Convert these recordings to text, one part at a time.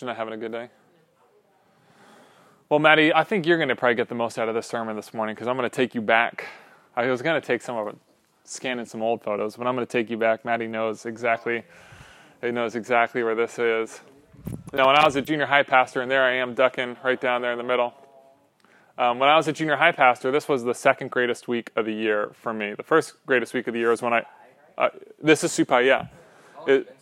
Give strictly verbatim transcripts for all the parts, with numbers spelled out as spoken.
Christian not having a good day? Well, Maddie, I think you're going to probably get the most out of this sermon this morning because I'm going to take you back. I was going to take some of it, scanning some old photos, but I'm going to take you back. Maddie knows exactly, he knows exactly where this is. Now, when I was a junior high pastor, and there I am ducking right down there in the middle. Um, when I was a junior high pastor, this was the second greatest week of the year for me. The first greatest week of the year was when I, uh, this is Supai, yeah. It,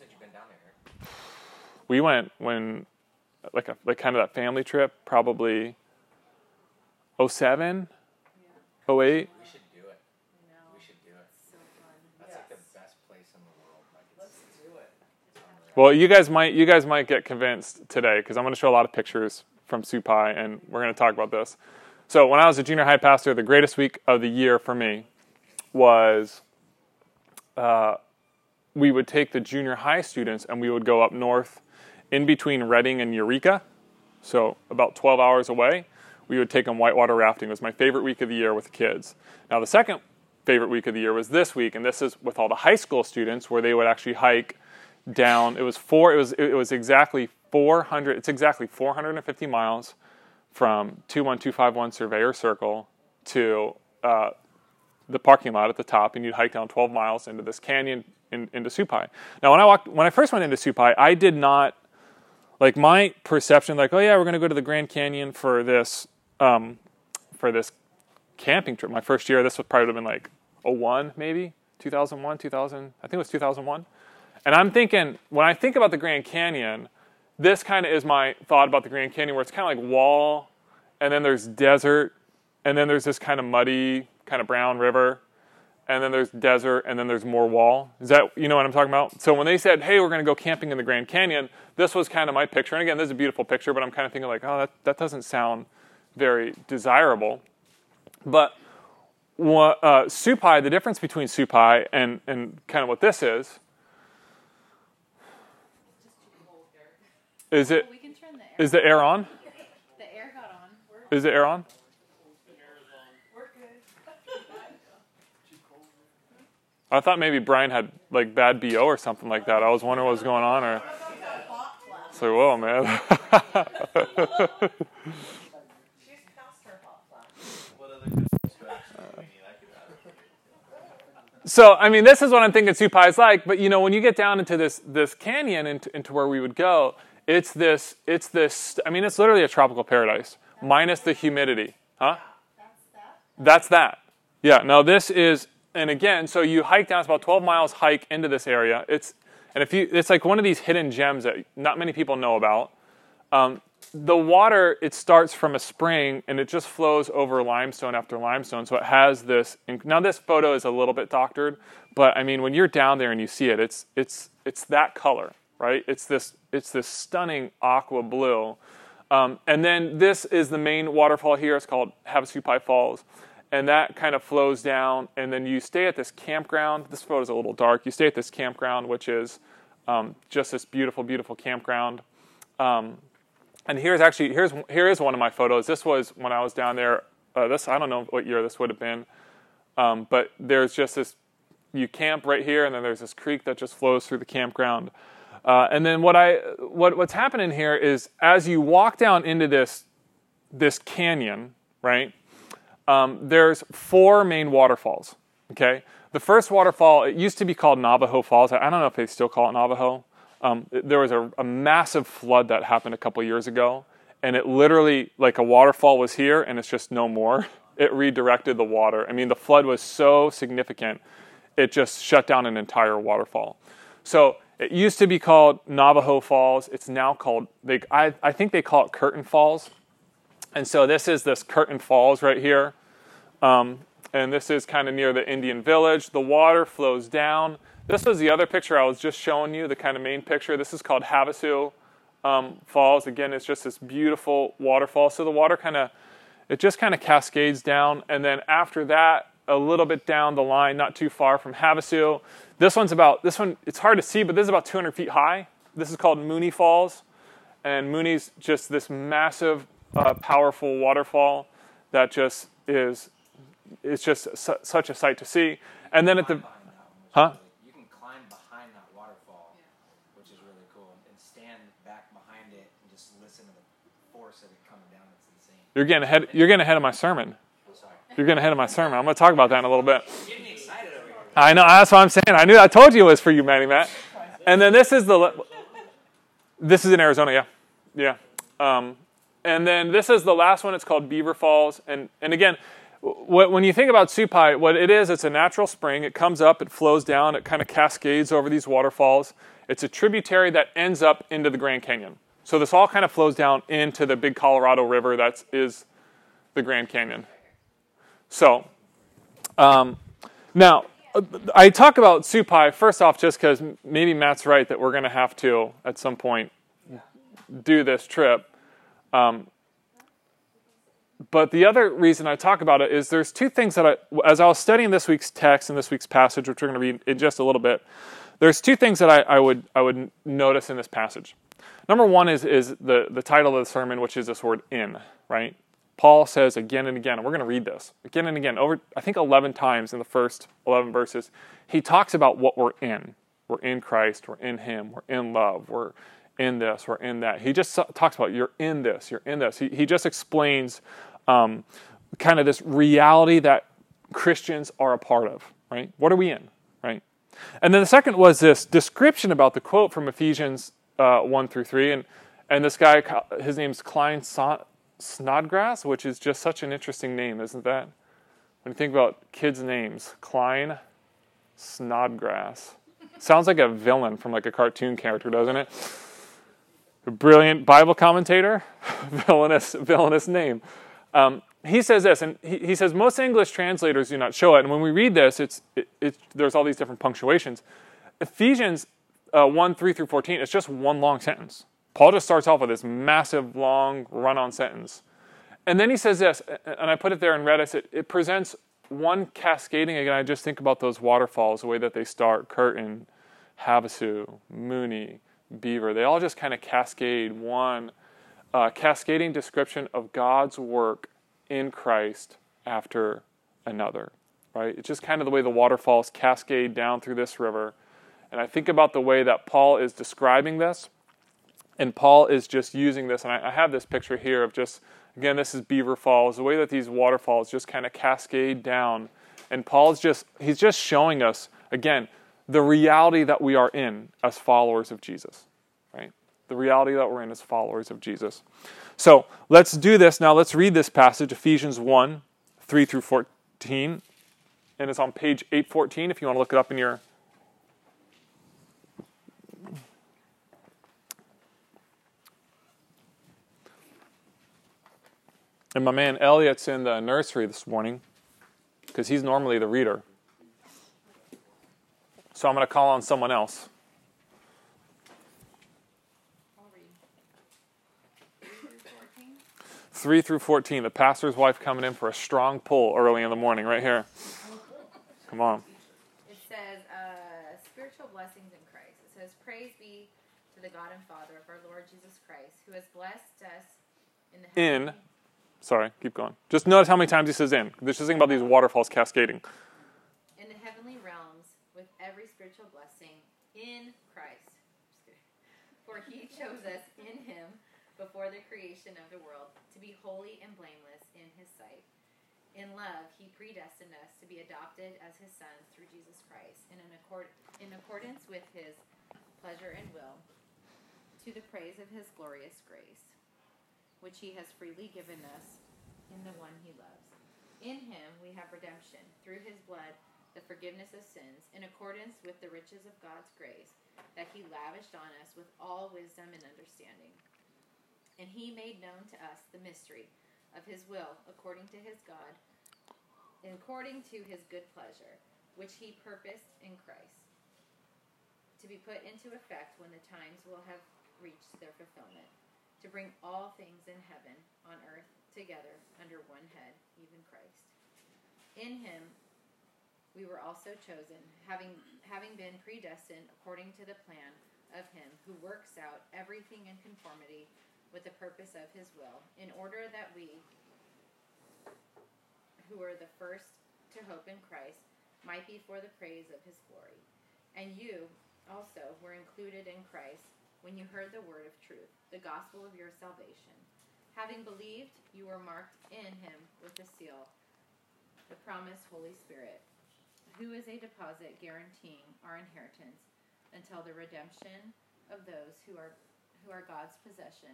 we went when, like a like kind of that family trip, probably oh seven, oh eight. We should do it. We should do it. So fun. That's like the best place in the world. Like, let's do it. Well, you guys might you guys might get convinced today because I'm going to show a lot of pictures from Supai, and we're going to talk about this. So when I was a junior high pastor, the greatest week of the year for me was uh, we would take the junior high students and we would go up north in between Redding and Eureka, so about twelve hours away. We would take them whitewater rafting. It was my favorite week of the year with the kids. Now, the second favorite week of the year was this week, and this is with all the high school students where they would actually hike down. It was four. It was it was exactly four hundred. It's exactly four hundred fifty miles from two one two five one Surveyor Circle to uh, the parking lot at the top, and you'd hike down twelve miles into this canyon in, into Supai. Now, when I walked, when I first went into Supai, I did not. Like my perception, like, oh yeah, we're going to go to the Grand Canyon for this, um, for this camping trip. My first year, this would probably have been like oh one, maybe two thousand one, two thousand. I think it was two thousand one. And I'm thinking, when I think about the Grand Canyon, this kind of is my thought about the Grand Canyon, where it's kind of like wall, and then there's desert, and then there's this kind of muddy, kind of brown river, and then there's desert, and then there's more wall. Is that, you know what I'm talking about? So when they said, hey, we're going to go camping in the Grand Canyon, this was kind of my picture. And again, this is a beautiful picture, but I'm kind of thinking like, oh, that, that doesn't sound very desirable. But what, uh, Supai, the difference between Supai and, and kind of what this is, is it, we can turn the air is the air on? The air got on. Is the air on? I thought maybe Brian had like bad B O or something like that. I was wondering what was going on. Or it's like, whoa, man. So, I mean, this is what I'm thinking Supai is like. But you know, when you get down into this this canyon, into, into where we would go, it's this it's this. I mean, it's literally a tropical paradise minus the humidity, huh? That's that. That's that. Yeah. Now this is. And again, so you hike down, it's about twelve miles hike into this area. It's and if you, it's like one of these hidden gems that not many people know about. Um, the water, it starts from a spring and it just flows over limestone after limestone. So it has this. Now this photo is a little bit doctored, but I mean, when you're down there and you see it, it's it's it's that color, right? It's this it's this stunning aqua blue. Um, and then this is the main waterfall here. It's called Havasupai Falls. And that kind of flows down, and then you stay at this campground. This photo is a little dark. You stay at this campground, which is um, just this beautiful, beautiful campground. Um, and here's actually here's here is one of my photos. This was when I was down there. Uh, this I don't know what year this would have been, um, but there's just this. You camp right here, and then there's this creek that just flows through the campground. Uh, and then what I what what's happening here is as you walk down into this this canyon, right? Um, there's four main waterfalls, okay? The first waterfall, it used to be called Navajo Falls. I don't know if they still call it Navajo. Um, there was a, a massive flood that happened a couple years ago, and it literally, like a waterfall was here, and it's just no more. It redirected the water. I mean, the flood was so significant, it just shut down an entire waterfall. So it used to be called Navajo Falls. It's now called, they, I, I think they call it Curtain Falls. And so this is this Curtain Falls right here. Um, and this is kind of near the Indian village. The water flows down. This was the other picture I was just showing you, the kind of main picture. This is called Havasu um, Falls. Again, it's just this beautiful waterfall. So the water kind of, it just kind of cascades down. And then after that, a little bit down the line, not too far from Havasu. This one's about, this one, it's hard to see, but this is about two hundred feet high. This is called Mooney Falls. And Mooney's just this massive, uh, powerful waterfall that just is, it's just su- such a sight to see. And then at the, huh? You can climb behind that waterfall, which is really vehicle and stand back behind it and just listen to the force of it coming down. It's insane. You're getting ahead. You're getting ahead of my sermon. I'm sorry. You're getting ahead of my sermon. I'm going to talk about that in a little bit. You're getting me excited over here. I know. That's what I'm saying. I knew. I told you it was for you, Manny Matt. And then this is the. This is in Arizona. Yeah, yeah. Um, and then this is the last one. It's called Beaver Falls. And and again, what, when you think about Supai, what it is, it's a natural spring. It comes up. It flows down. It kind of cascades over these waterfalls. It's a tributary that ends up into the Grand Canyon. So this all kind of flows down into the big Colorado River that is the Grand Canyon. So, um, now, I talk about Supai, first off, just because maybe Matt's right that we're going to have to, at some point, do this trip. Um, but the other reason I talk about it is there's two things that I, as I was studying this week's text and this week's passage, which we're going to read in just a little bit, there's two things that I, I would I would notice in this passage. Number one is, is the, the title of the sermon, which is this word in, right? Paul says again and again, and we're going to read this, again and again, over I think eleven times in the first eleven verses, he talks about what we're in. We're in Christ, we're in Him, we're in love, we're in this, we're in that. He just talks about you're in this, you're in this. He, he just explains um, kind of this reality that Christians are a part of, right? What are we in, right? And then the second was this description about the quote from Ephesians uh, one through three, and, and this guy, his name's Klein Son- Snodgrass, which is just such an interesting name, isn't that? When you think about kids' names, Klein Snodgrass. Sounds like a villain from like a cartoon character, doesn't it? A brilliant Bible commentator, villainous, villainous name. Um, he says this, and he, he says most English translators do not show it. And when we read this, it's it, it, there's all these different punctuations. Ephesians uh, one, three through fourteen, it's just one long sentence. Paul just starts off with this massive, long, run-on sentence. And then he says this, and I put it there in red, I said, it presents one cascading, again, I just think about those waterfalls, the way that they start, Curtin, Havasu, Mooney, Beaver, they all just kind of cascade one uh, cascading description of God's work in Christ after another, right? It's just kind of the way the waterfalls cascade down through this river. And I think about the way that Paul is describing this, and Paul is just using this, and I, I have this picture here of just, again, this is Beaver Falls, the way that these waterfalls just kind of cascade down. And Paul's just, he's just showing us, again, the reality that we are in as followers of Jesus, right? The reality that we're in as followers of Jesus. So let's do this now. Let's read this passage, Ephesians one, three through fourteen. And it's on page eight fourteen if you want to look it up in your... And my man Elliot's in the nursery this morning because he's normally the reader. So I'm going to call on someone else. I'll read. three through fourteen. three through fourteen. The pastor's wife coming in for a strong pull early in the morning right here. Come on. It says, uh, spiritual blessings in Christ. It says, praise be to the God and Father of our Lord Jesus Christ, who has blessed us in the In. heavenly... Sorry, keep going. Just notice how many times he says in. There's just thing about these waterfalls cascading. in the heavenly realms with every spiritual blessing in Christ. Just kidding. For he chose us in him before the creation of the world to be holy and blameless in his sight. In love, he predestined us to be adopted as his sons through Jesus Christ, in, an accord, in accordance with his pleasure and will, to the praise of his glorious grace, which he has freely given us in the one he loves. In him we have redemption, through his blood, the forgiveness of sins, in accordance with the riches of God's grace, that he lavished on us with all wisdom and understanding. And he made known to us the mystery of his will, according to his God, according to his good pleasure, which he purposed in Christ, to be put into effect when the times will have reached their fulfillment, to bring all things in heaven, on earth, together under one head, even Christ. In him we were also chosen, having having been predestined according to the plan of him who works out everything in conformity with the purpose of his will, in order that we, who are the first to hope in Christ, might be for the praise of his glory. And you also were included in Christ when you heard the word of truth, the gospel of your salvation. Having believed, you were marked in him with a seal, the promised Holy Spirit, who is a deposit guaranteeing our inheritance until the redemption of those who are who are God's possession,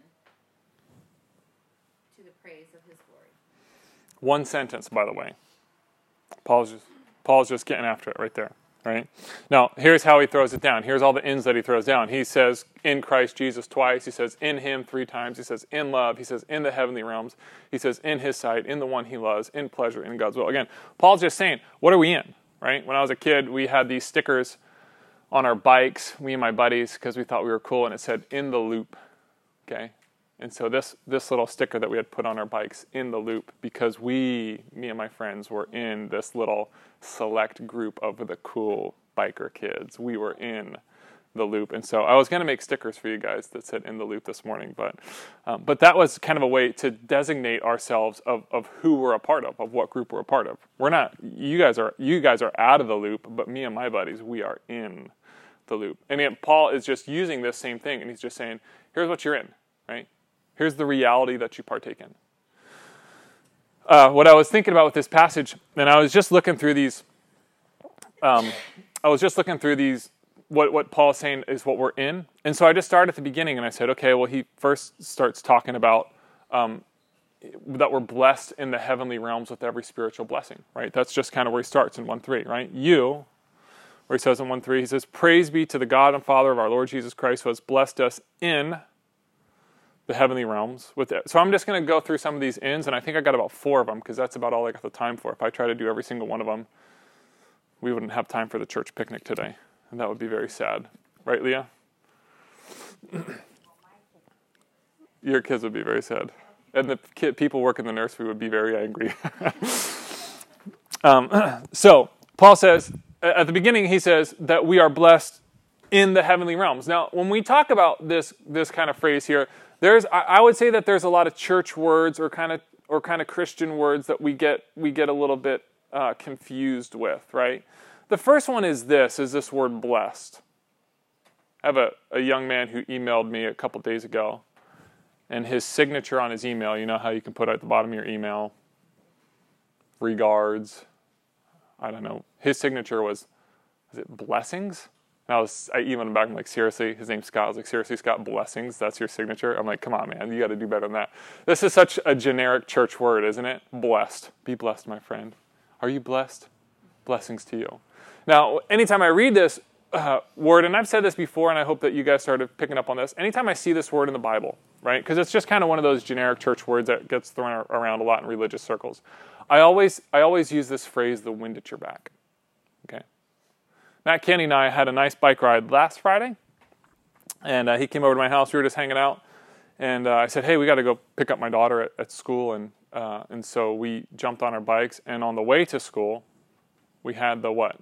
to the praise of his glory. One sentence, by the way. Paul's just, Paul's just getting after it right there. Right? Now, here's how he throws it down. Here's all the ins that he throws down. He says, in Christ Jesus twice. He says, in him three times. He says, in love. He says, in the heavenly realms. He says, in his sight, in the one he loves, in pleasure, in God's will. Again, Paul's just saying, what are we in? Right? When I was a kid, we had these stickers on our bikes, me and my buddies, because we thought we were cool, and it said, in the loop. Okay? And so this this little sticker that we had put on our bikes, in the loop, because we, me and my friends, were in this little select group of the cool biker kids. We were in the loop. And so I was going to make stickers for you guys that said in the loop this morning, but um, but that was kind of a way to designate ourselves of, of who we're a part of, of what group we're a part of. We're not, you guys are you guys are out of the loop, but me and my buddies, we are in the loop. And yet Paul is just using this same thing, and he's just saying, here's what you're in, right? Here's the reality that you partake in. Uh, what I was thinking about with this passage, and I was just looking through these, um, I was just looking through these, what, what Paul's saying is what we're in. And so I just started at the beginning, and I said, okay, well, he first starts talking about um, that we're blessed in the heavenly realms with every spiritual blessing, right? That's just kind of where he starts in one three, right? You, where he says in one three, he says, praise be to the God and Father of our Lord Jesus Christ, who has blessed us in the heavenly realms with it. So I'm just going to go through some of these ins, and I think I got about four of them, because that's about all I got the time for. If I try to do every single one of them, we wouldn't have time for the church picnic today, and that would be very sad. Right, Leah? Your kids would be very sad. And the kid, people working in the nursery would be very angry. um, so Paul says, at the beginning, he says that we are blessed in the heavenly realms. Now, when we talk about this this kind of phrase here, there's I, I would say that there's a lot of church words or kind of or kind of Christian words that we get we get a little bit uh, confused with, right? The first one is this, is this word blessed. I have a, a young man who emailed me a couple days ago, and his signature on his email, you know how you can put at the bottom of your email, regards, I don't know, his signature was, was it blessings? And I was, I emailed him back, I'm like, seriously? His name's Scott. I was like, seriously, Scott, blessings? That's your signature? I'm like, come on, man, you got to do better than that. This is such a generic church word, isn't it? Blessed. Be blessed, my friend. Are you blessed? Blessings to you. Now, anytime I read this uh, word, and I've said this before, and I hope that you guys started picking up on this, anytime I see this word in the Bible, right, because it's just kind of one of those generic church words that gets thrown around a lot in religious circles, I always, I always use this phrase, the wind at your back, okay? Matt Kenny and I had a nice bike ride last Friday, and uh, he came over to my house. We were just hanging out, and uh, I said, hey, we got to go pick up my daughter at, at school, and uh, and so we jumped on our bikes, and on the way to school, we had the what?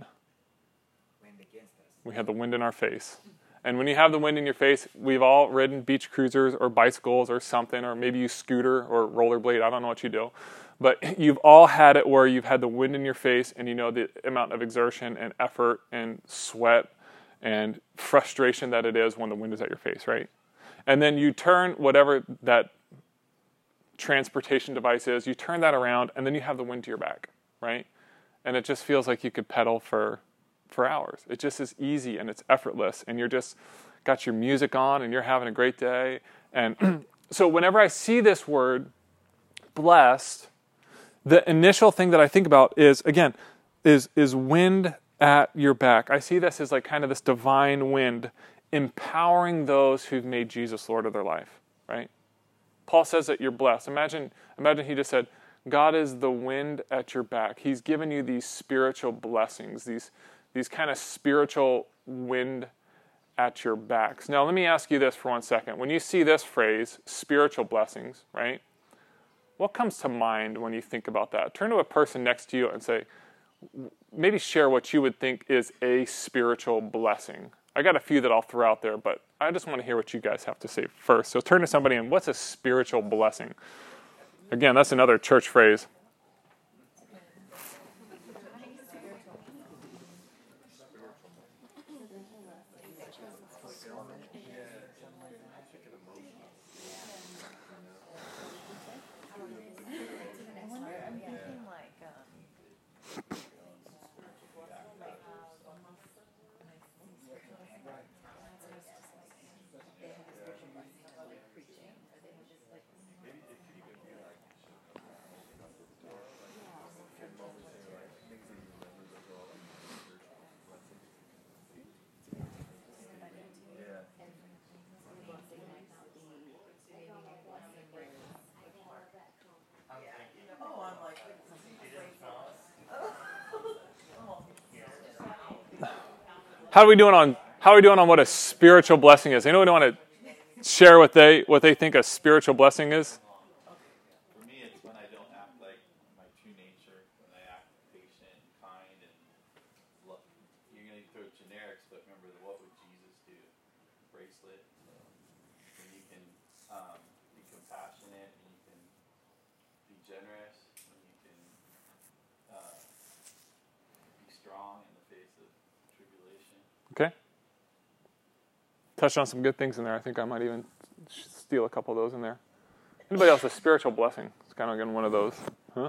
Wind against us. We had the wind in our face. And when you have the wind in your face, we've all ridden beach cruisers or bicycles or something, or maybe you scooter or rollerblade. I don't know what you do. But you've all had it where you've had the wind in your face, and you know the amount of exertion and effort and sweat and frustration that it is when the wind is at your face, right? And then you turn whatever that transportation device is, you turn that around, and then you have the wind to your back, right? And it just feels like you could pedal for for hours. It just is easy, and it's effortless, and you're just got your music on, and you're having a great day. And so whenever I see this word, blessed, the initial thing that I think about is, again, is is wind at your back. I see this as like kind of this divine wind empowering those who've made Jesus Lord of their life, right? Paul says that you're blessed. Imagine, imagine he just said, God is the wind at your back. He's given you these spiritual blessings, these, these kind of spiritual wind at your backs. Now, let me ask you this for one second. When you see this phrase, spiritual blessings, right? What comes to mind when you think about that? Turn to a person next to you and say, maybe share what you would think is a spiritual blessing. I got a few that I'll throw out there, but I just want to hear what you guys have to say first. So turn to somebody and what's a spiritual blessing? Again, that's another church phrase. How are we doing on how are we doing on what a spiritual blessing is? Anyone want to share what they what they think a spiritual blessing is? For me, it's when I don't act like my true nature, when I act patient, kind, and look. You're going to throw generics, but remember, what would Jesus do? Bracelet. So when you can um, be compassionate, and you can be generous, and you can uh, be strong in the face of tribulation. Okay. Touched on some good things in there. I think I might even steal a couple of those in there. Anybody else? A spiritual blessing. It's kind of again one of those. Huh?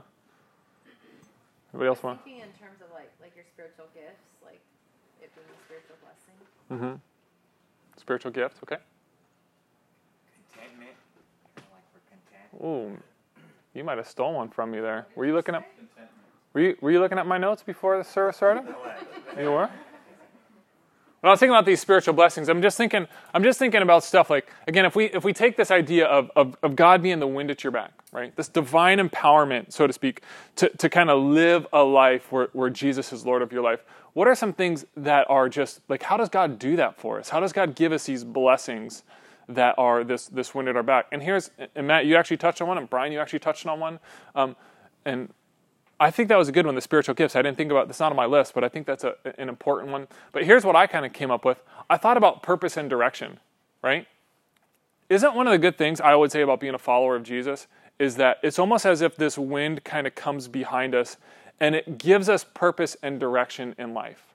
Anybody else want? Thinking in terms of like like your spiritual gifts, like it being a spiritual blessing. Mm-hmm. Spiritual gift. Okay. Contentment. I feel like we're content. Ooh, you might have stolen one from me there. Were you looking at? Contentment. Were you Were you looking at my notes before the service started? You were. When I was thinking about these spiritual blessings, I'm just thinking, I'm just thinking about stuff like, again, if we if we take this idea of, of, of God being the wind at your back, right? This divine empowerment, so to speak, to, to kind of live a life where, where Jesus is Lord of your life. What are some things that are just, like, how does God do that for us? How does God give us these blessings that are this this wind at our back? And here's, and Matt, you actually touched on one, and Brian, you actually touched on one. Um, and I think that was a good one, the spiritual gifts. I didn't think about, that's not on my list, but I think that's a, an important one. But here's what I kind of came up with. I thought about purpose and direction, right? Isn't one of the good things I would say about being a follower of Jesus is that it's almost as if this wind kind of comes behind us and it gives us purpose and direction in life.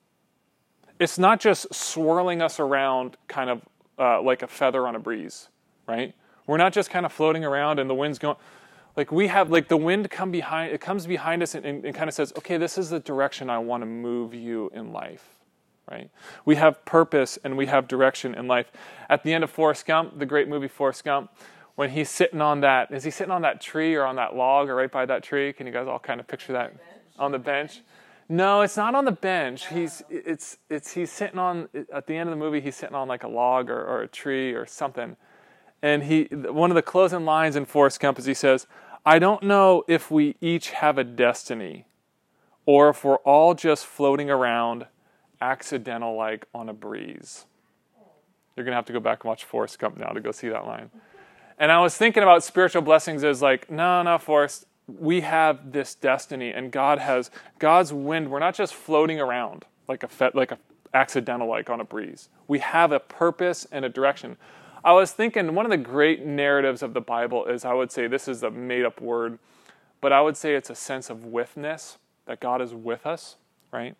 It's not just swirling us around kind of uh, like a feather on a breeze, right? We're not just kind of floating around and the wind's going... Like we have, like the wind come behind, it comes behind us and, and, and kind of says, okay, this is the direction I want to move you in life, right? We have purpose and we have direction in life. At the end of Forrest Gump, the great movie Forrest Gump, when he's sitting on that, is he sitting on that tree or on that log or right by that tree? Can you guys all kind of picture that? On the bench? No, it's not on the bench. He's, it's, it's, he's sitting on, at the end of the movie, he's sitting on like a log or, or a tree or something. And he, one of the closing lines in Forrest Gump is he says, I don't know if we each have a destiny or if we're all just floating around accidental like on a breeze. You're going to have to go back and watch Forrest Gump now to go see that line. And I was thinking about spiritual blessings as like, no, no, Forrest, we have this destiny and God has, God's wind, we're not just floating around like a fe- like a accidental like on a breeze. We have a purpose and a direction. I was thinking one of the great narratives of the Bible is, I would say, this is a made-up word, but I would say it's a sense of withness, that God is with us, right?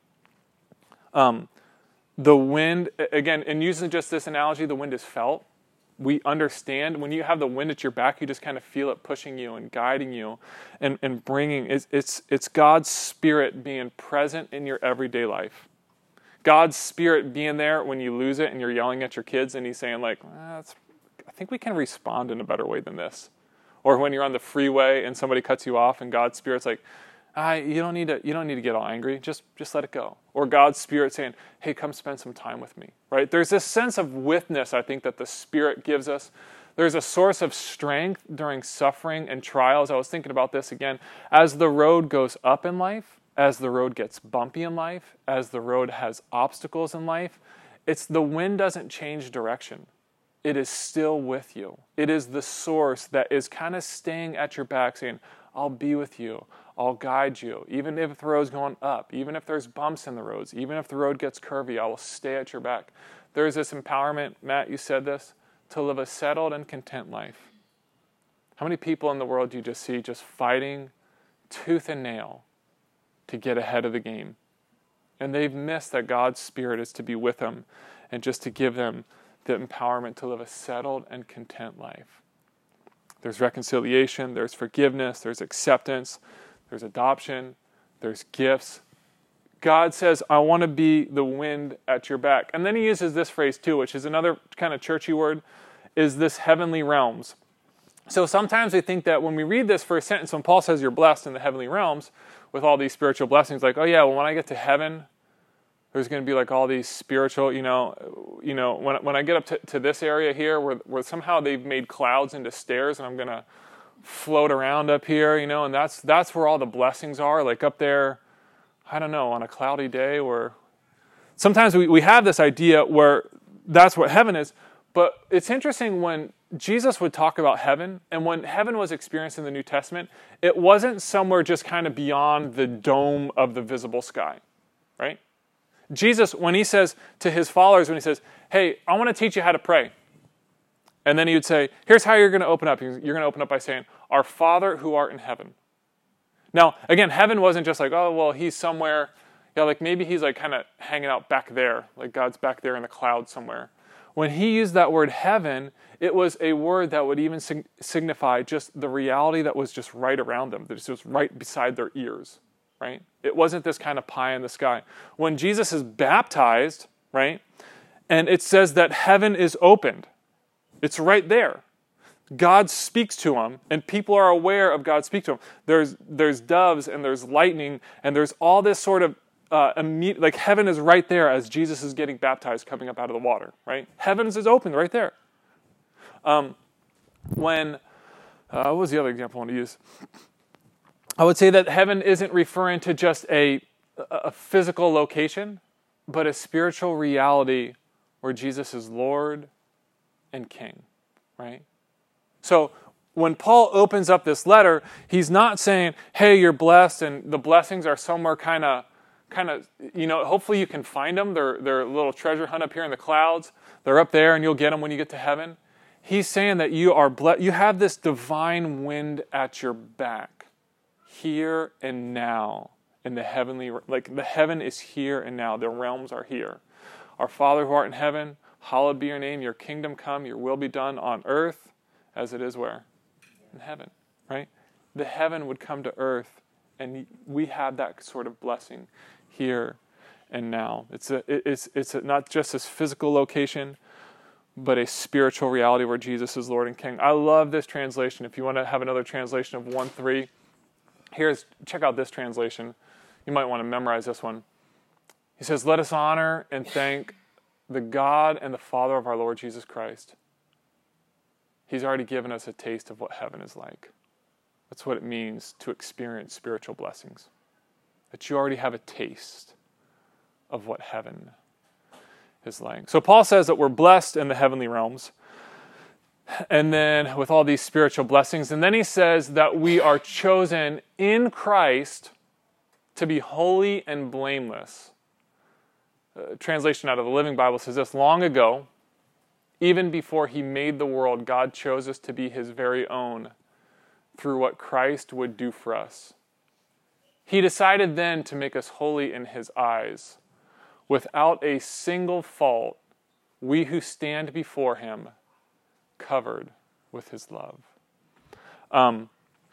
Um, the wind, again, and using just this analogy, the wind is felt. We understand when you have the wind at your back, you just kind of feel it pushing you and guiding you and, and bringing, it's, it's, it's God's Spirit being present in your everyday life. God's Spirit being there when you lose it and you're yelling at your kids and he's saying like, ah, it's, I think we can respond in a better way than this. Or when you're on the freeway and somebody cuts you off and God's Spirit's like, ah, you don't need to, you don't need to get all angry. Just, just let it go. Or God's Spirit saying, hey, come spend some time with me, right? There's this sense of witness, I think, that the Spirit gives us. There's a source of strength during suffering and trials. I was thinking about this again. As the road goes up in life, as the road gets bumpy in life, as the road has obstacles in life, it's the wind doesn't change direction. It is still with you. It is the source that is kind of staying at your back saying, I'll be with you. I'll guide you. Even if the road's going up, even if there's bumps in the roads, even if the road gets curvy, I will stay at your back. There's this empowerment, Matt, you said this, to live a settled and content life. How many people in the world do you just see just fighting tooth and nail to get ahead of the game? And they've missed that God's Spirit is to be with them and just to give them the empowerment to live a settled and content life. There's reconciliation, there's forgiveness, there's acceptance, there's adoption, there's gifts. God says, I want to be the wind at your back. And then he uses this phrase too, which is another kind of churchy word, is this heavenly realms. So sometimes we think that when we read this first sentence, when Paul says you're blessed in the heavenly realms with all these spiritual blessings, like, oh yeah, well when I get to heaven, there's going to be like all these spiritual, you know, you know, when when I get up to, to this area here where, where somehow they've made clouds into stairs and I'm going to float around up here, you know, and that's that's where all the blessings are, like up there, I don't know, on a cloudy day where sometimes we, we have this idea where that's what heaven is, but it's interesting when Jesus would talk about heaven, and when heaven was experienced in the New Testament, it wasn't somewhere just kind of beyond the dome of the visible sky, right? Jesus, when he says to his followers, when he says, hey, I want to teach you how to pray. And then he would say, here's how you're going to open up. You're going to open up by saying, our Father who art in heaven. Now, again, heaven wasn't just like, oh, well, he's somewhere. Yeah, like maybe he's like kind of hanging out back there, like God's back there in the cloud somewhere. When he used that word heaven, it was a word that would even sig- signify just the reality that was just right around them, that was just right beside their ears, right? It wasn't this kind of pie in the sky. When Jesus is baptized, right, and it says that heaven is opened, it's right there. God speaks to him, and people are aware of God speaks to him. There's there's doves, and there's lightning, and there's all this sort of Uh, immediate, like heaven is right there as Jesus is getting baptized, coming up out of the water, right? Heavens is open right there. Um, when, uh, what was the other example I want to use? I would say that heaven isn't referring to just a, a physical location, but a spiritual reality where Jesus is Lord and King, right? So when Paul opens up this letter, he's not saying, hey, you're blessed and the blessings are somewhere kind of kind of, you know, hopefully you can find them. They're, they're a little treasure hunt up here in the clouds. They're up there and you'll get them when you get to heaven. He's saying that you are blessed. You have this divine wind at your back here and now in the heavenly, like the heaven is here and now. The realms are here. Our Father who art in heaven, hallowed be your name. Your kingdom come, your will be done on earth as it is where? In heaven, right? The heaven would come to earth, and we have that sort of blessing here and now. It's a, it's it's a, not just this physical location, but a spiritual reality where Jesus is Lord and King. I love this translation. If you want to have another translation of one three, here's check out this translation. You might want to memorize this one. He says, "Let us honor and thank the God and the Father of our Lord Jesus Christ. He's already given us a taste of what heaven is like." That's what it means to experience spiritual blessings. That you already have a taste of what heaven is like. So Paul says that we're blessed in the heavenly realms, and then with all these spiritual blessings. And then he says that we are chosen in Christ to be holy and blameless. A translation out of the Living Bible says this: long ago, even before he made the world, God chose us to be his very own through what Christ would do for us. He decided then to make us holy in his eyes. Without a single fault, we who stand before him, covered with his love. Um,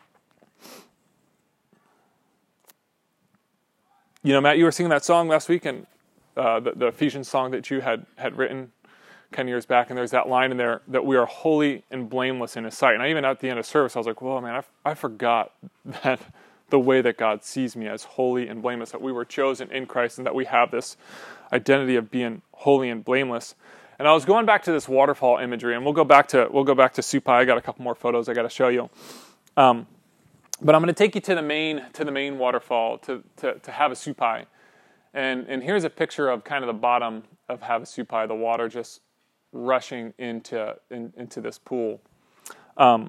you know, Matt, you were singing that song last week, and uh, the, the Ephesians song that you had, had written ten years back, and there's that line in there that we are holy and blameless in his sight. And I even at the end of service, I was like, whoa, man, I, I forgot that the way that God sees me as holy and blameless, that we were chosen in Christ and that we have this identity of being holy and blameless. And I was going back to this waterfall imagery, and we'll go back to we'll go back to Supai. I got a couple more photos I got to show you. Um, but I'm going to take you to the main to the main waterfall to to, to Havasupai. And and here's a picture of kind of the bottom of Havasupai, the water just rushing into in, into this pool. Um,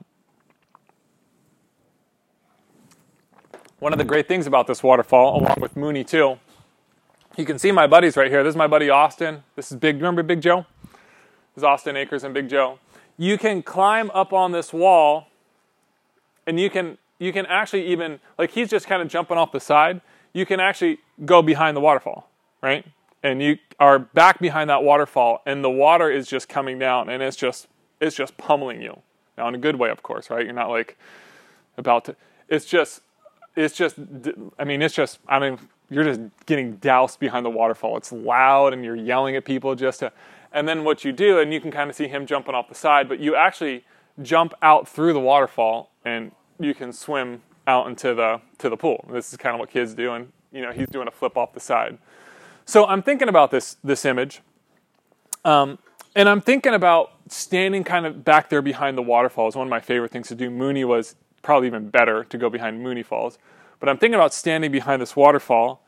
one of the great things about this waterfall, along with Mooney too, you can see my buddies right here. This is my buddy Austin. This is Big. Remember Big Joe? This is Austin Akers and Big Joe. You can climb up on this wall, and you can you can actually even, like he's just kind of jumping off the side. You can actually go behind the waterfall, right? And you are back behind that waterfall, and the water is just coming down, and it's just it's just pummeling you. Now, in a good way, of course, right? You're not like about to. It's just, it's just. I mean, it's just. I mean, you're just getting doused behind the waterfall. It's loud, and you're yelling at people just to. And then what you do, and you can kind of see him jumping off the side, but you actually jump out through the waterfall, and you can swim out into the to the pool. This is kind of what kids do, and you know he's doing a flip off the side. So I'm thinking about this this image, um, and I'm thinking about standing kind of back there behind the waterfall. Is one of my favorite things to do. Mooney was probably even better to go behind Mooney Falls, but I'm thinking about standing behind this waterfall,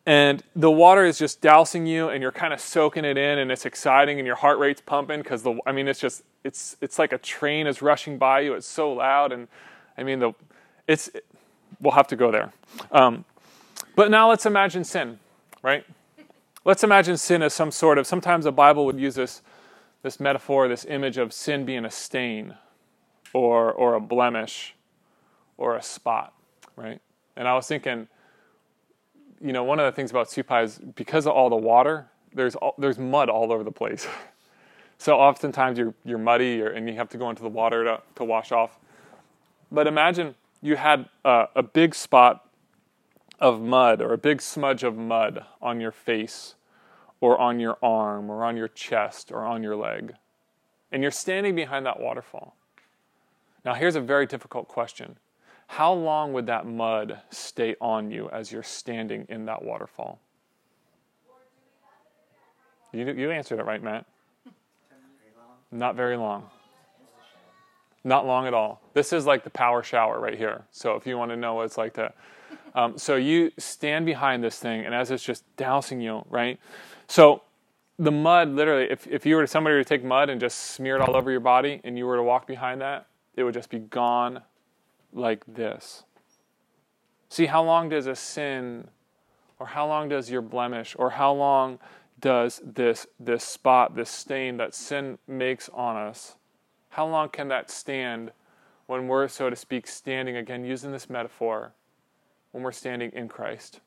and the water is just dousing you, and you're kind of soaking it in, and it's exciting, and your heart rate's pumping because the I mean, it's just it's it's like a train is rushing by you. It's so loud, and I mean the it's we'll have to go there. Um, but now let's imagine sin, right? Let's imagine sin as some sort of. Sometimes the Bible would use this this metaphor, this image of sin being a stain, or or a blemish, or a spot, right? And I was thinking, you know, one of the things about Supai is because of all the water, there's all, there's mud all over the place. So oftentimes you're you're muddy, or, and you have to go into the water to, to wash off. But imagine you had a, a big spot of mud, or a big smudge of mud on your face, or on your arm, or on your chest, or on your leg. And you're standing behind that waterfall. Now here's a very difficult question. How long would that mud stay on you as you're standing in that waterfall? You, you answered it right, Matt. Not very long. Not long at all. This is like the power shower right here. So if you want to know what it's like to... Um, so you stand behind this thing, and as it's just dousing you, right? So the mud, literally, if, if you were to, somebody were to take mud and just smear it all over your body, and you were to walk behind that, it would just be gone like this. See, how long does a sin, or how long does your blemish, or how long does this this spot, this stain that sin makes on us, how long can that stand when we're, so to speak, standing, again, using this metaphor, when we're standing in Christ?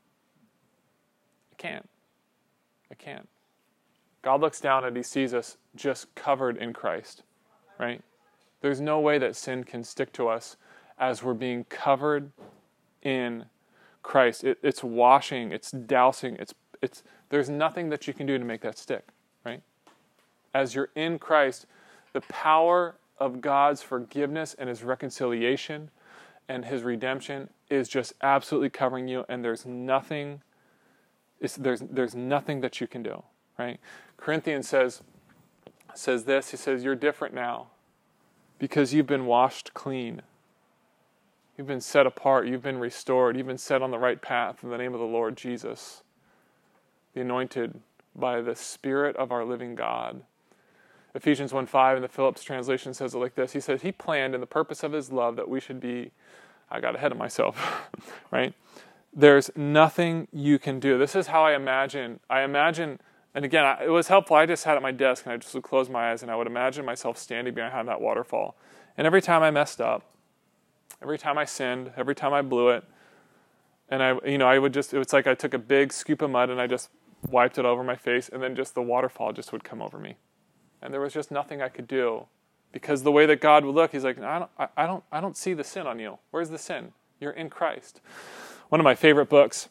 It can't. It can't. God looks down and he sees us just covered in Christ, right? There's no way that sin can stick to us as we're being covered in Christ. It, it's washing, it's dousing, it's it's. There's nothing that you can do to make that stick, right? As you're in Christ, the power of God's forgiveness and his reconciliation and his redemption is just absolutely covering you, and there's nothing, it's, there's there's nothing that you can do, right? Corinthians says says this, he says, you're different now because you've been washed clean. You've been set apart, you've been restored, you've been set on the right path in the name of the Lord Jesus, the anointed by the Spirit of our living God. Ephesians one five in the Phillips translation says it like this. He says, he planned in the purpose of his love that we should be, I got ahead of myself, right? There's nothing you can do. This is how I imagine, I imagine, and again, I, it was helpful. I just sat at my desk and I just would close my eyes and I would imagine myself standing behind that waterfall. And every time I messed up, every time I sinned, every time I blew it, and I, you know, I would just, it was like I took a big scoop of mud and I just wiped it over my face, and then just the waterfall just would come over me. And there was just nothing I could do, because the way that God would look, he's like, I don't, I, I don't, I don't see the sin on you. Where's the sin? You're in Christ. One of my favorite books.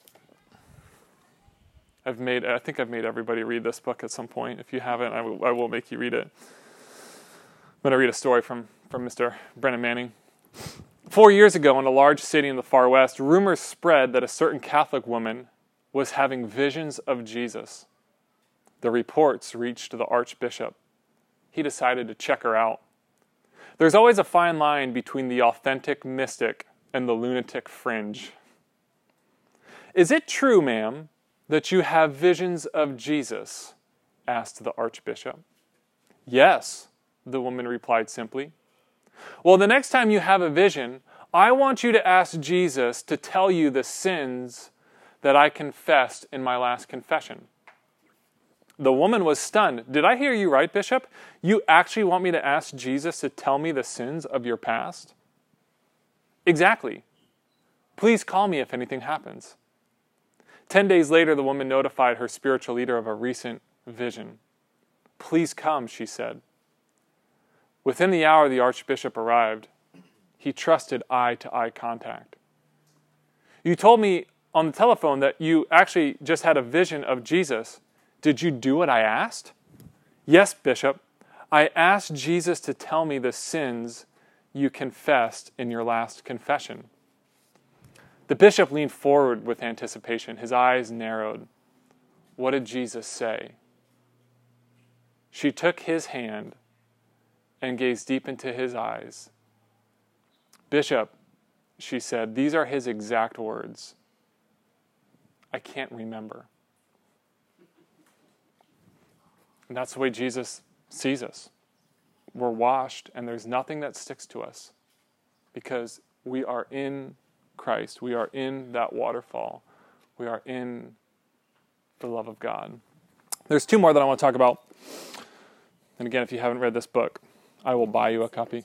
I've made, I think I've made everybody read this book at some point. If you haven't, I will, I will make you read it. I'm going to read a story from, from Mister Brennan Manning. Four years ago, in a large city in the far west, rumors spread that a certain Catholic woman was having visions of Jesus. The reports reached the Archbishop. He decided to check her out. There's always a fine line between the authentic mystic and the lunatic fringe. Is it true, ma'am, that you have visions of Jesus? Asked the Archbishop. Yes, the woman replied simply. Well, the next time you have a vision, I want you to ask Jesus to tell you the sins that I confessed in my last confession. The woman was stunned. Did I hear you right, Bishop? You actually want me to ask Jesus to tell me the sins of your past? Exactly. Please call me if anything happens. Ten days later, the woman notified her spiritual leader of a recent vision. Please come, she said. Within the hour, the Archbishop arrived. He trusted eye-to-eye contact. You told me on the telephone that you actually just had a vision of Jesus. Did you do what I asked? Yes, Bishop. I asked Jesus to tell me the sins you confessed in your last confession. The bishop leaned forward with anticipation. His eyes narrowed. What did Jesus say? She took his hand and gazed deep into his eyes. Bishop, she said, these are his exact words. I can't remember. And that's the way Jesus sees us. We're washed, and there's nothing that sticks to us because we are in Christ. We are in that waterfall. We are in the love of God. There's two more that I want to talk about. And again, if you haven't read this book, I will buy you a copy.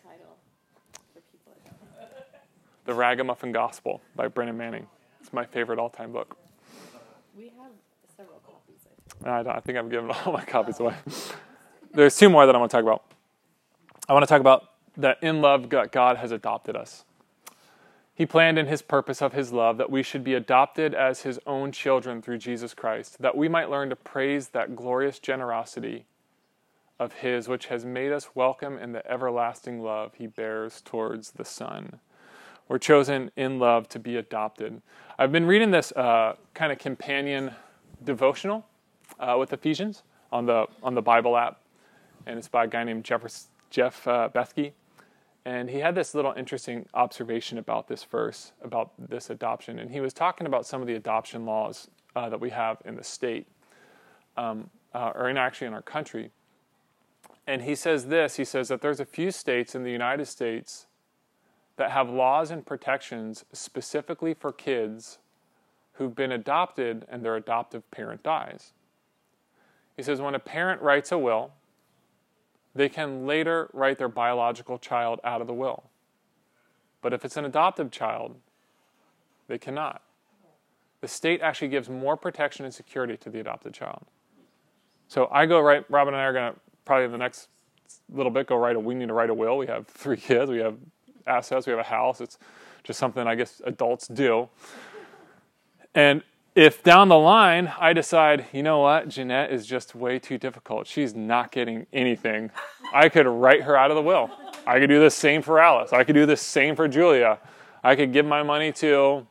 The Ragamuffin Gospel by Brennan Manning. It's my favorite all-time book. We have several copies, I think. I, don't, I think I've given all my copies away. There's two more that I want to talk about. I want to talk about that in love, God has adopted us. He planned in his purpose of his love that we should be adopted as his own children through Jesus Christ, that we might learn to praise that glorious generosity of his, which has made us welcome in the everlasting love he bears towards the Son. We're chosen in love to be adopted. I've been reading this uh, kind of companion devotional uh, with Ephesians on the on the Bible app, and it's by a guy named Jeff, Jeff uh, Bethke. And he had this little interesting observation about this verse, about this adoption. And he was talking about some of the adoption laws uh, that we have in the state, um, uh, or in actually in our country. And he says this, he says that there's a few states in the United States that have laws and protections specifically for kids who've been adopted and their adoptive parent dies. He says when a parent writes a will, they can later write their biological child out of the will. But if it's an adoptive child, they cannot. The state actually gives more protection and security to the adopted child. So I go write, Robin and I are going to probably in the next little bit go write a, we need to write a will. We have three kids, we have assets, we have a house. It's just something I guess adults do. And if down the line I decide, you know what, Jeanette is just way too difficult. She's not getting anything. I could write her out of the will. I could do the same for Alice. I could do the same for Julia. I could give my money to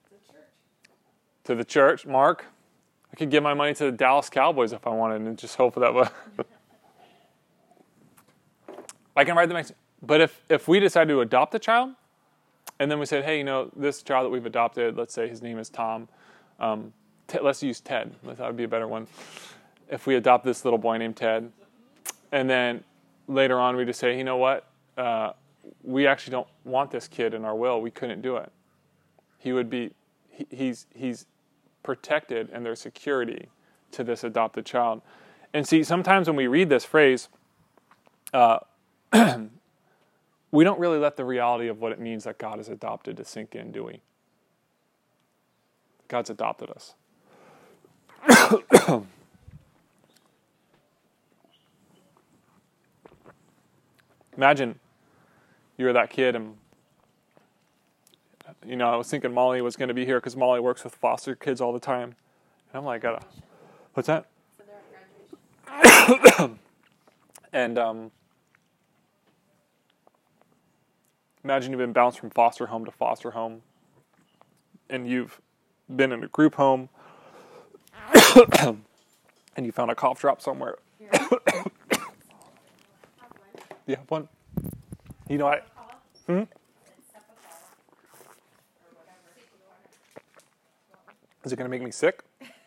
to the church, Mark. I could give my money to the Dallas Cowboys if I wanted and just hope for that. I can write the next. But if, if we decide to adopt a child, and then we said, hey, you know, this child that we've adopted, let's say his name is Tom. Um, t- let's use Ted. That would be a better one. If we adopt this little boy named Ted, and then later on we just say, you know what, uh, we actually don't want this kid in our will. We couldn't do it. He would be, he, he's he's protected and there's security to this adopted child. And see, sometimes when we read this phrase, uh, we don't really let the reality of what it means that God is adopted to sink in, do we? God's adopted us. Imagine you were that kid and, you know, I was thinking Molly was going to be here because Molly works with foster kids all the time. And I'm like, gotta, what's that? For their graduation. And um, imagine you've been bounced from foster home to foster home. And you've been in a group home. And you found a cough drop somewhere. You have one? You know what? Hmm? Is it going to make me sick?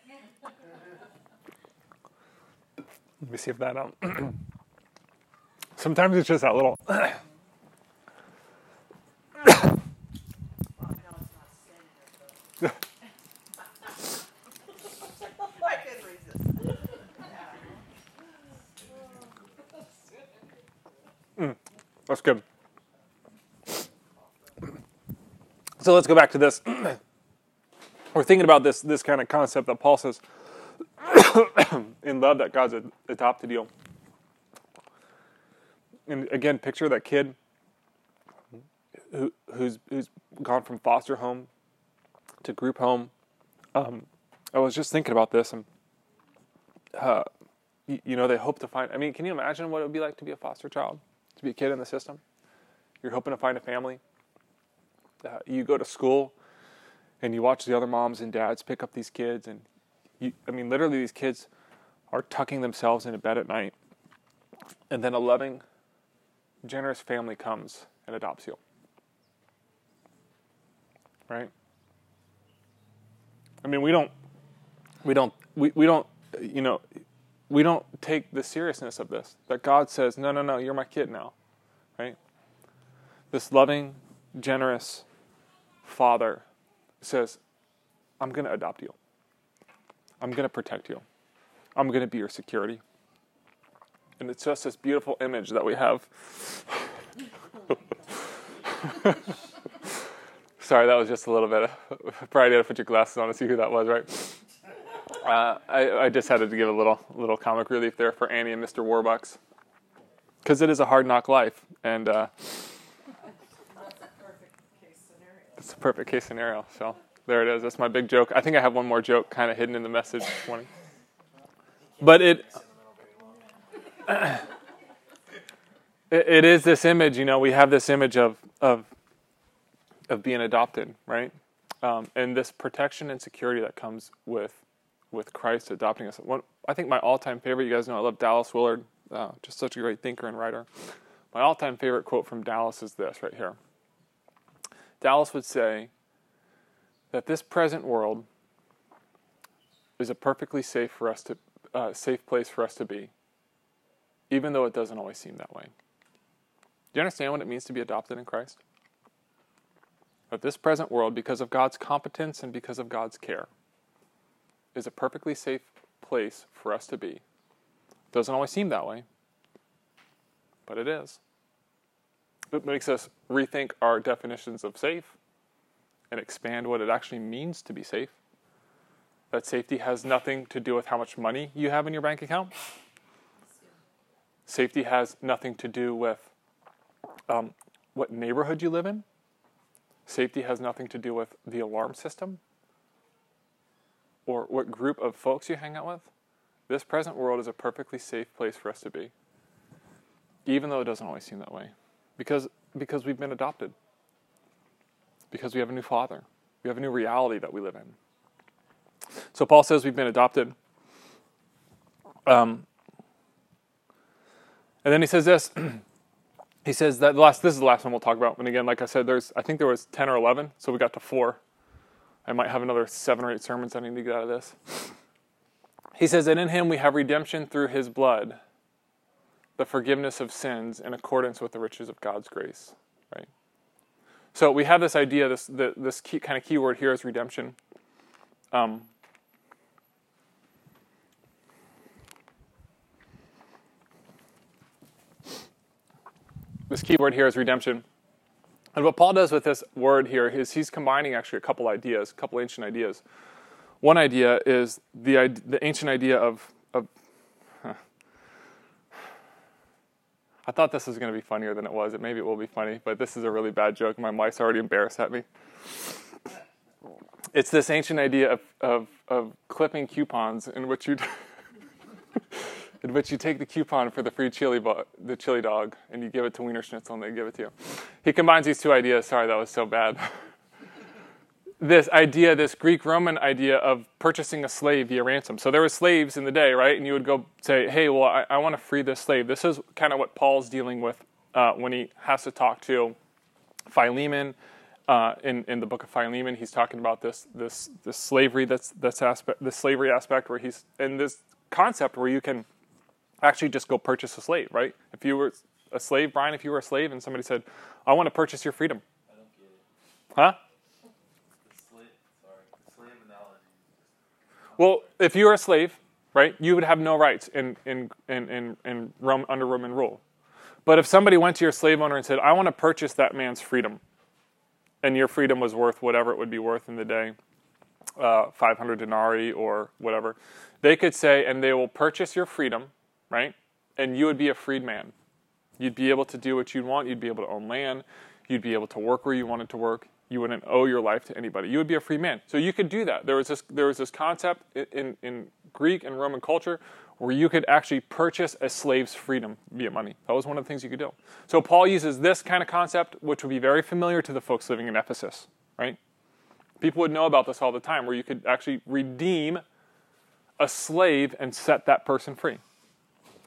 Let me see if that um. Sometimes it's just that little. mm, that's good. So let's go back to this. We're thinking about this this kind of concept that Paul says, in love that God's adopted you. And again, picture that kid who, who's who's gone from foster home to group home. Um, I was just thinking about this, and uh, you, you know, they hope to find. I mean, can you imagine what it would be like to be a foster child, to be a kid in the system? You're hoping to find a family. Uh, you go to school. And you watch the other moms and dads pick up these kids, and you, I mean, literally these kids are tucking themselves into bed at night, and then a loving, generous family comes and adopts you. Right? I mean, we don't we don't, we, we don't, you know, we don't take the seriousness of this. That God says, no, no, no, you're my kid now, right? This loving, generous Father says, I'm going to adopt you. I'm going to protect you. I'm going to be your security. And it's just this beautiful image that we have. Sorry, that was just a little bit. Of, probably had to put your glasses on to see who that was, right? Uh, I, I just had to give a little little comic relief there for Annie and Mister Warbucks. Because it is a hard knock life. And uh, it's a perfect case scenario. So there it is. That's my big joke. I think I have one more joke kind of hidden in the message this morning. But it, it it is this image, you know, we have this image of of of being adopted, right? Um, and this protection and security that comes with with Christ adopting us. One, I think my all-time favorite, you guys know I love Dallas Willard, uh, just such a great thinker and writer. My all-time favorite quote from Dallas is this right here. Dallas would say that this present world is a perfectly safe for us to uh, safe place for us to be, even though it doesn't always seem that way. Do you understand what it means to be adopted in Christ? That this present world, because of God's competence and because of God's care, is a perfectly safe place for us to be. Doesn't always seem that way, but it is. It makes us rethink our definitions of safe and expand what it actually means to be safe. That safety has nothing to do with how much money you have in your bank account. Safety has nothing to do with um, what neighborhood you live in. Safety has nothing to do with the alarm system or what group of folks you hang out with. This present world is a perfectly safe place for us to be, even though it doesn't always seem that way, because because we've been adopted, because we have a new Father, we have a new reality that we live in. So Paul says we've been adopted. Um, and then he says this. He says that the last. This is the last one we'll talk about. And again, like I said, there's I think there was ten or eleven, so we got to four. I might have another seven or eight sermons I need to get out of this. He says that in him we have redemption through his blood, the forgiveness of sins in accordance with the riches of God's grace. Right. So we have this idea. This the, this key, kind of key word here is redemption. Um, this key word here is redemption. And what Paul does with this word here is he's combining actually a couple ideas, a couple ancient ideas. One idea is the the ancient idea of, of huh. I thought this was going to be funnier than it was. It maybe it will be funny, but this is a really bad joke. My wife's already embarrassed at me. It's this ancient idea of of, of clipping coupons in which you in which you take the coupon for the free chili bo- the chili dog and you give it to Wiener Schnitzel and they give it to you. He combines these two ideas. Sorry, that was so bad. This idea, this Greek-Roman idea of purchasing a slave via ransom. So there were slaves in the day, right? And you would go say, hey, well, I, I want to free this slave. This is kind of what Paul's dealing with uh, when he has to talk to Philemon. Uh, in, in the book of Philemon, he's talking about this this this slavery that's that's aspect this slavery aspect where he's in this concept where you can actually just go purchase a slave, right? If you were a slave, Brian, if you were a slave and somebody said, I want to purchase your freedom. I don't get it. Huh? The slave, sorry, the slave analogy. Well, if you were a slave, right, you would have no rights in in in in, in Rome, under Roman rule. But if somebody went to your slave owner and said, I want to purchase that man's freedom, and your freedom was worth whatever it would be worth in the day, uh, five hundred denarii or whatever, they could say, and they will purchase your freedom, right? And you would be a freed man. You'd be able to do what you'd want. You'd be able to own land. You'd be able to work where you wanted to work. You wouldn't owe your life to anybody. You would be a free man. So you could do that. There was this, there was this concept in, in Greek and Roman culture where you could actually purchase a slave's freedom via money. That was one of the things you could do. So Paul uses this kind of concept, which would be very familiar to the folks living in Ephesus, right? People would know about this all the time, where you could actually redeem a slave and set that person free.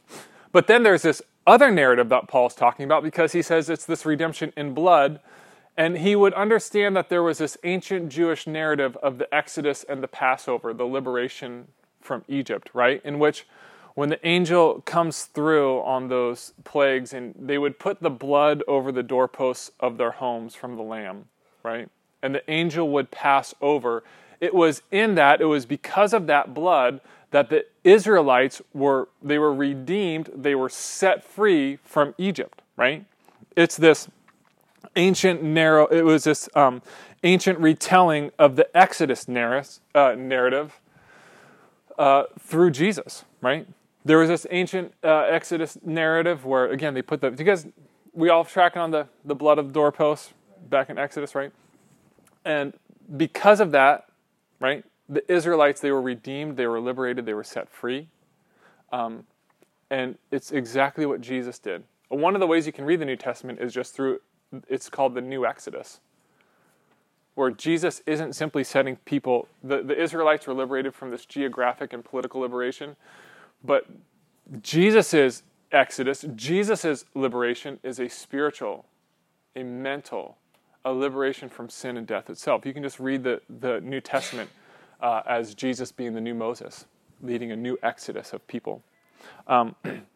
But then there's this other narrative that Paul's talking about, because he says it's this redemption in blood, And he would understand that there was this ancient Jewish narrative of the Exodus and the Passover, the liberation from Egypt, right? In which when the angel comes through on those plagues, and they would put the blood over the doorposts of their homes from the lamb, right? And the angel would pass over. It was in that, it was because of that blood that the Israelites were, they were redeemed, they were set free from Egypt, right? It's this ancient narrow, it was this um, ancient retelling of the Exodus narrative, uh, narrative uh, through Jesus, right? There was this ancient uh, Exodus narrative where, again, they put the, do you guys, we all tracking on the, the blood of the doorposts back in Exodus, right? And because of that, right, the Israelites, they were redeemed, they were liberated, they were set free. Um, and it's exactly what Jesus did. One of the ways you can read the New Testament is just through, it's called the New Exodus, where Jesus isn't simply setting people, the, the Israelites were liberated from this geographic and political liberation, but Jesus' Exodus, Jesus' liberation is a spiritual, a mental, a liberation from sin and death itself. You can just read the, the New Testament uh, as Jesus being the new Moses, leading a new exodus of people. Um,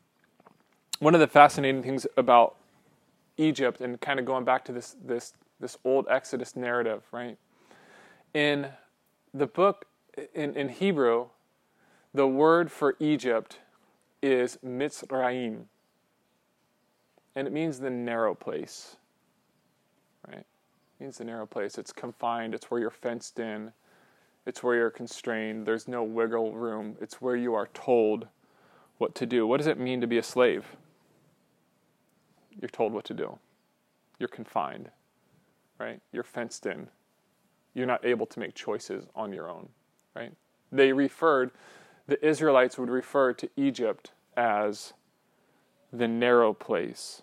one of the fascinating things about Egypt, and kind of going back to this this this old Exodus narrative, right? In the book, in, in Hebrew, the word for Egypt is Mitzrayim, and it means the narrow place, right? It means the narrow place. It's confined. It's where you're fenced in. It's where you're constrained. There's no wiggle room. It's where you are told what to do. What does it mean to be a slave? You're told what to do. You're confined, right? You're fenced in. You're not able to make choices on your own, right? They referred, the Israelites would refer to Egypt as the narrow place.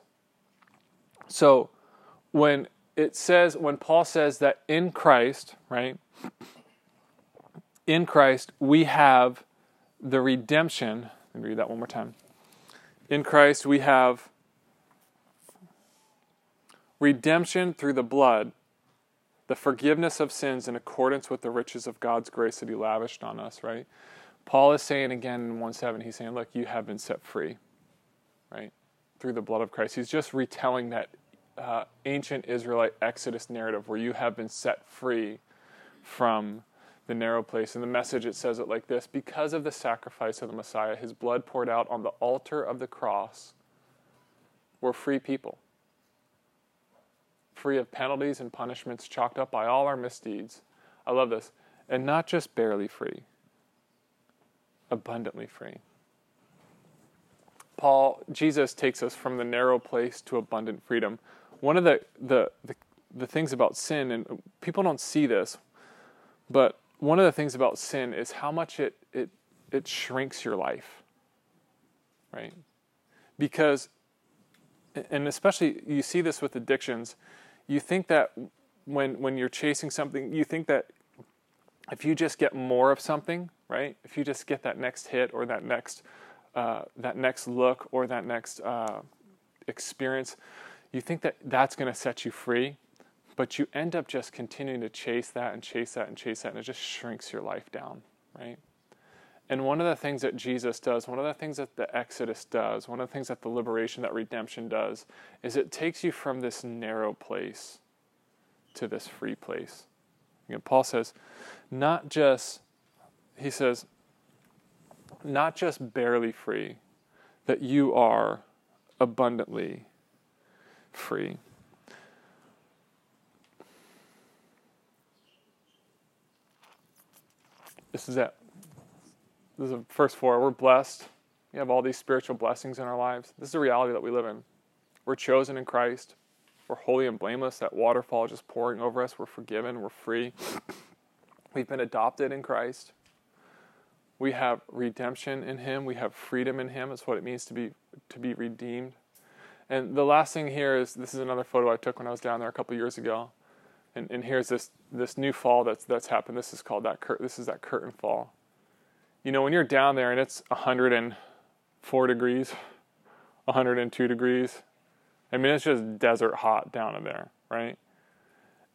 So when it says, when Paul says that in Christ, right, in Christ we have the redemption, let me read that one more time. In Christ we have redemption through the blood, the forgiveness of sins in accordance with the riches of God's grace that he lavished on us, right? Paul is saying again in one seven, he's saying, look, you have been set free, right? Through the blood of Christ. He's just retelling that uh, ancient Israelite Exodus narrative where you have been set free from the narrow place. In the Message, it says it like this: because of the sacrifice of the Messiah, his blood poured out on the altar of the cross, we're free people. Free of penalties and punishments chalked up by all our misdeeds. I love this. And not just barely free, abundantly free. Paul, Jesus takes us from the narrow place to abundant freedom. One of the, the, the, the things about sin, and people don't see this, but one of the things about sin is how much it it, it shrinks your life, right? Because, and especially you see this with addictions, you think that when when you're chasing something, you think that if you just get more of something, right? If you just get that next hit or that next uh, that next look or that next uh, experience, you think that that's going to set you free, but you end up just continuing to chase that and chase that and chase that, and it just shrinks your life down, right? And one of the things that Jesus does, one of the things that the Exodus does, one of the things that the liberation, that redemption does, is it takes you from this narrow place to this free place. Again, Paul says, not just, he says, not just barely free, that you are abundantly free. This is it. This is the first four. We're blessed. We have all these spiritual blessings in our lives. This is the reality that we live in. We're chosen in Christ. We're holy and blameless. That waterfall is just pouring over us. We're forgiven. We're free. We've been adopted in Christ. We have redemption in Him. We have freedom in Him. That's what it means to be to be redeemed. And the last thing here is, this is another photo I took when I was down there a couple years ago. And, and here's this this new fall that's that's happened. This is called that cur- this is that curtain fall. You know, when you're down there and it's one hundred four degrees, one hundred two degrees, I mean, it's just desert hot down in there, right?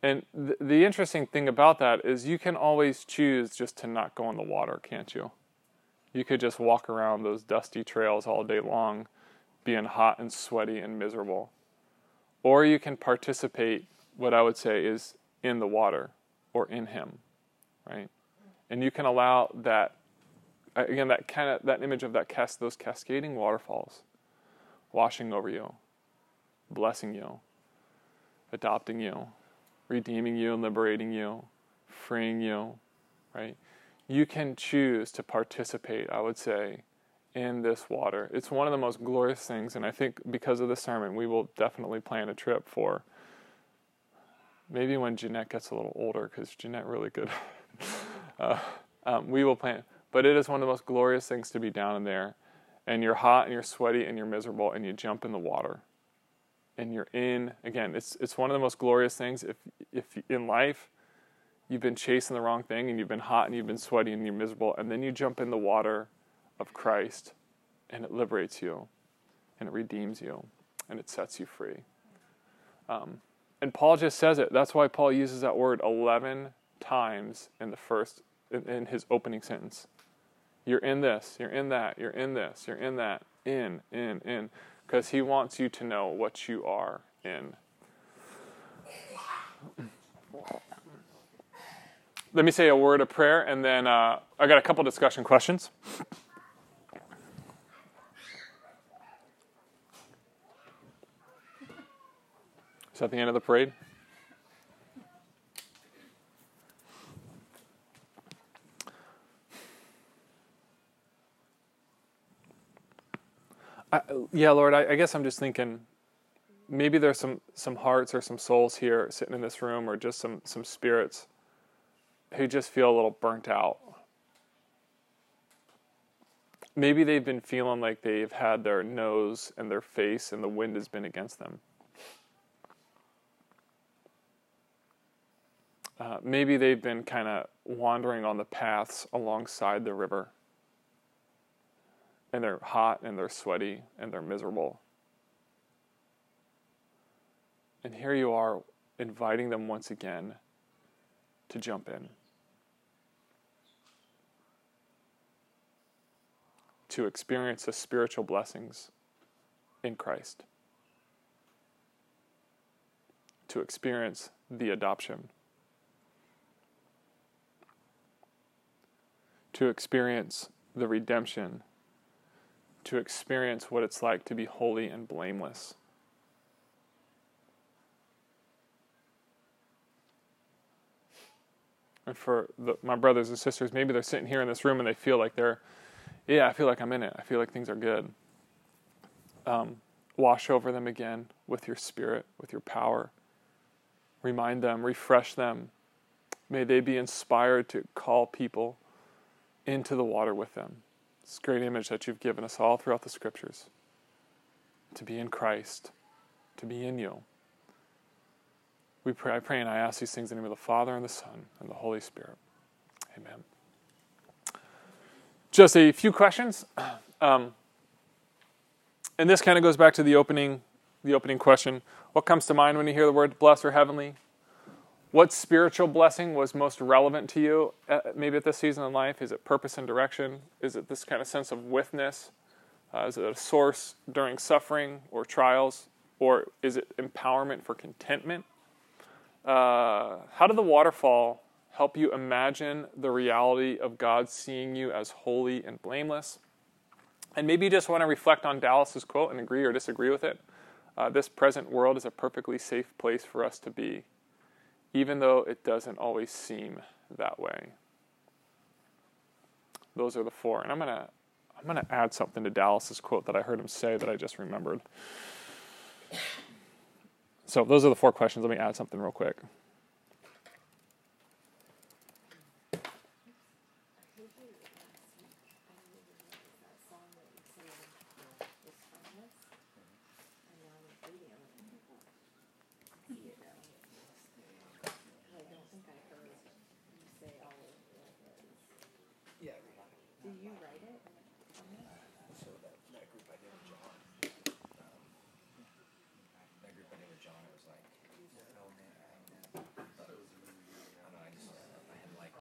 And th- the interesting thing about that is you can always choose just to not go in the water, can't you? You could just walk around those dusty trails all day long, being hot and sweaty and miserable. Or you can participate, what I would say, is in the water or in Him, right? And you can allow that, again, that kind of that image of that cas- those cascading waterfalls washing over you, blessing you, adopting you, redeeming you and liberating you, freeing you, right? You can choose to participate, I would say, in this water. It's one of the most glorious things, and I think because of this sermon, we will definitely plan a trip for maybe when Jeanette gets a little older, because Jeanette really good. uh, um, we will plan. But it is one of the most glorious things to be down in there, and you're hot, and you're sweaty, and you're miserable, and you jump in the water. And you're in, again, it's it's one of the most glorious things. If if in life, you've been chasing the wrong thing, and you've been hot, and you've been sweaty, and you're miserable, and then you jump in the water of Christ, and it liberates you, and it redeems you, and it sets you free. Um, and Paul just says it. That's why Paul uses that word eleven times in the first, in, in his opening sentence. You're in this, you're in that, you're in this, you're in that, in, in, in, because he wants you to know what you are in. Let me say a word of prayer, and then uh, I got a couple discussion questions. Is that the end of the parade? I, yeah, Lord, I, I guess I'm just thinking maybe there's some, some hearts or some souls here sitting in this room, or just some, some spirits who just feel a little burnt out. Maybe they've been feeling like they've had their nose and their face and the wind has been against them. Uh, maybe they've been kind of wandering on the paths alongside the river. And they're hot and they're sweaty and they're miserable. And here you are inviting them once again to jump in. To experience the spiritual blessings in Christ. To experience the adoption. To experience the redemption. To experience what it's like to be holy and blameless. And for the, my brothers and sisters, maybe they're sitting here in this room and they feel like they're, yeah, I feel like I'm in it. I feel like things are good. Um, wash over them again with your Spirit, with your power. Remind them, refresh them. May they be inspired to call people into the water with them. This great image that you've given us all throughout the Scriptures. To be in Christ. To be in you. We pray, I pray and I ask these things in the name of the Father and the Son and the Holy Spirit. Amen. Just a few questions. Um, and this kind of goes back to the opening, the opening question. What comes to mind when you hear the word blessed or heavenly? What spiritual blessing was most relevant to you, at, maybe at this season in life? Is it purpose and direction? Is it this kind of sense of witness? Uh, is it a source during suffering or trials? Or is it empowerment for contentment? Uh, how did the waterfall help you imagine the reality of God seeing you as holy and blameless? And maybe you just want to reflect on Dallas's quote and agree or disagree with it. Uh, this present world is a perfectly safe place for us to be, even though it doesn't always seem that way. Those are the four. And I'm gonna I'm gonna add something to Dallas's quote that I heard him say that I just remembered. So those are the four questions. Let me add something real quick.